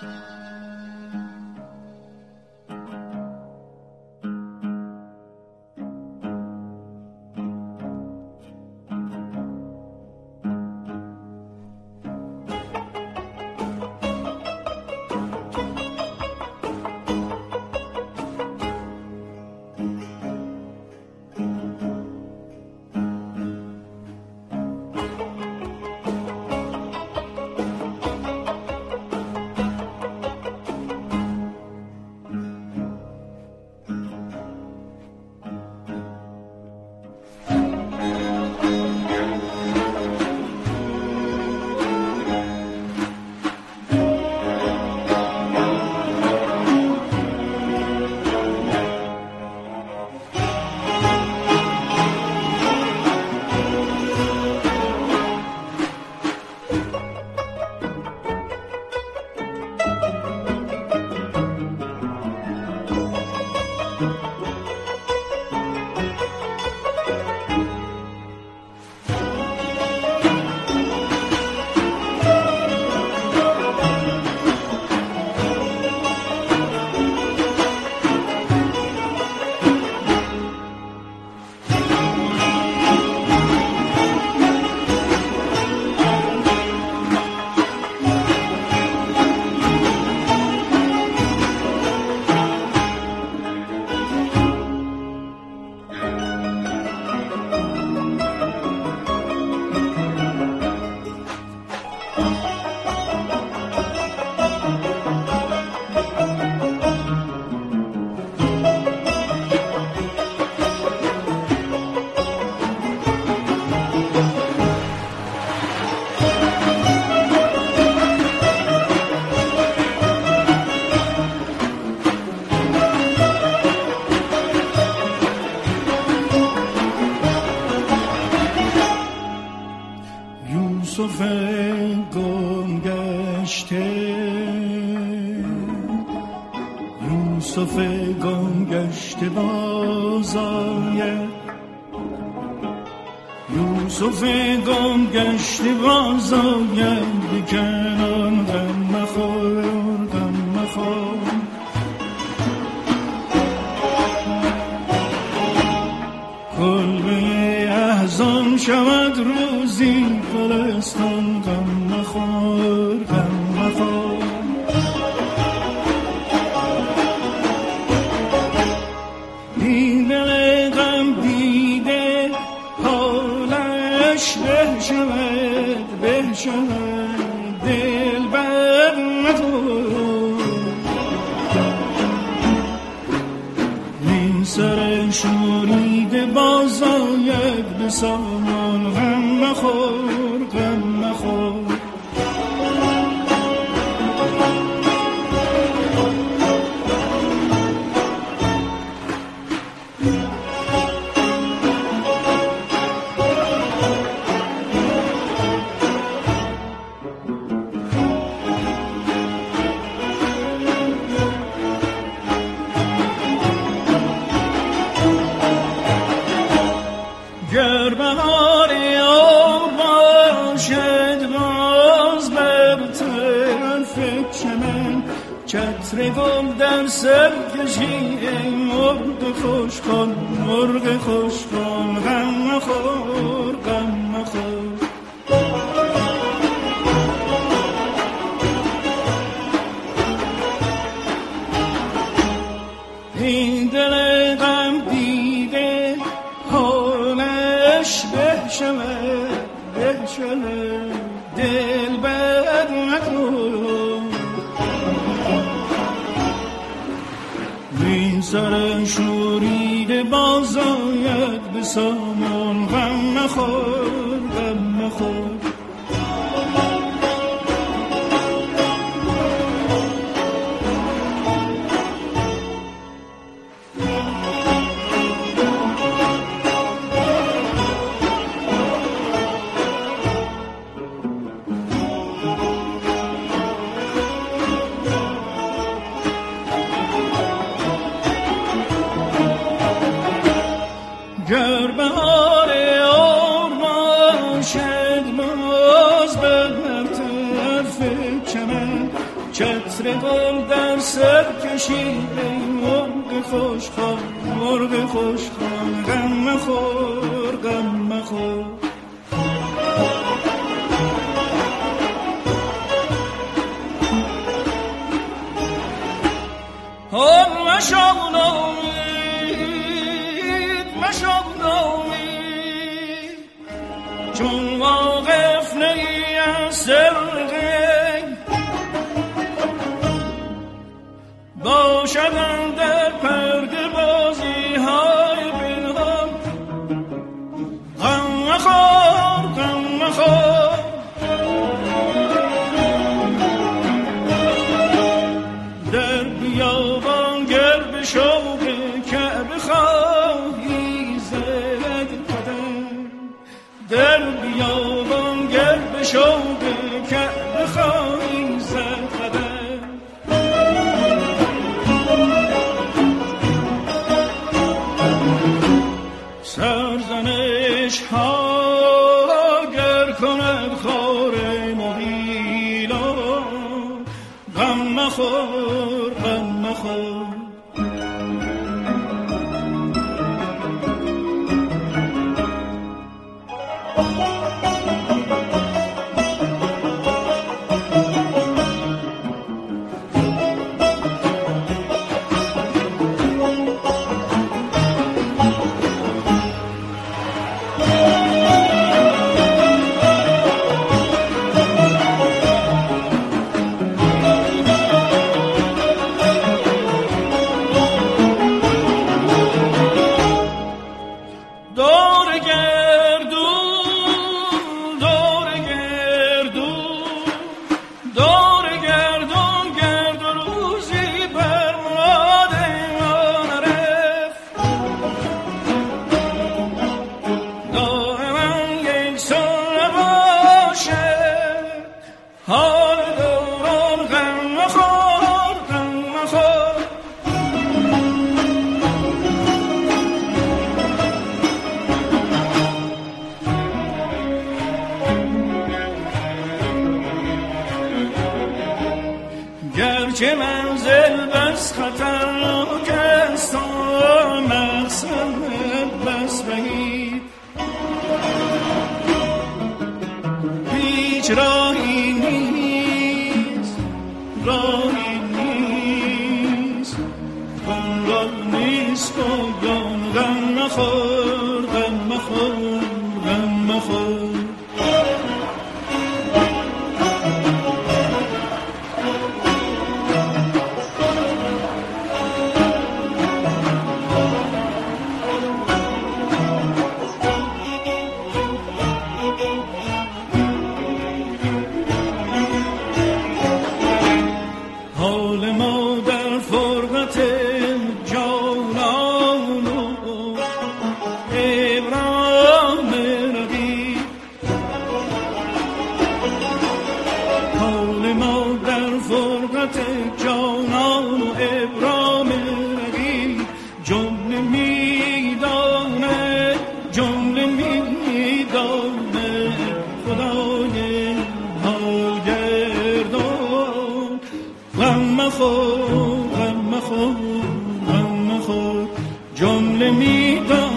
یوسف گم گشته، یوسف گم گشته باز آید، یوسف گم گشته باز آید، بکنان غم مخور غم مخور. کلبه احزان شود روزی گلستان، غم مخور غم مخور. دیده غم دیده حالش به شود به شود، دل بر مخور. این سر شوریده باز آید، به سامان غم مخور غم مخور. گر بهار یار باشد باز بر طرف چمن، چتر گل در سر کشی ای مرغ خوش کن مرغ خوش کن، غم مخور غم مخور. این دل غم دیده حالش به شود به شود، دل بر مخور. این سر شوریده باز آید، به سامان غم مخور غم مخور. گر بهار یار باشد دل در سر کشید ای مرغ خوشخوار مرغ خوشخوار غم مخور غم مخور مشو نامید چون واقف نی از سر غیب باشد اندر پرده بازی های پنهان غم مخور غم مخور در بیابان گر به شوق کعبه خواهی زد قدم در بیابان گر به شوق کعبه خواهی زد قدم سرزنش ها گر کند خار مغیلا غم مخور غم مخور گرچه منزل بس خطرناک است و مقصد بس بعید هیچ راهی نیست راهی نیست غم راه نیست پایان غم مخور غم مخور غم مخور حال ما در فرقت جانان و ابرام رقیب حال ما در فرقت جانان و ابرام رقیب جمله میدانه جمله میدانه خدای ناگردان غم مخور غم مخور غم مخور جمله میدانه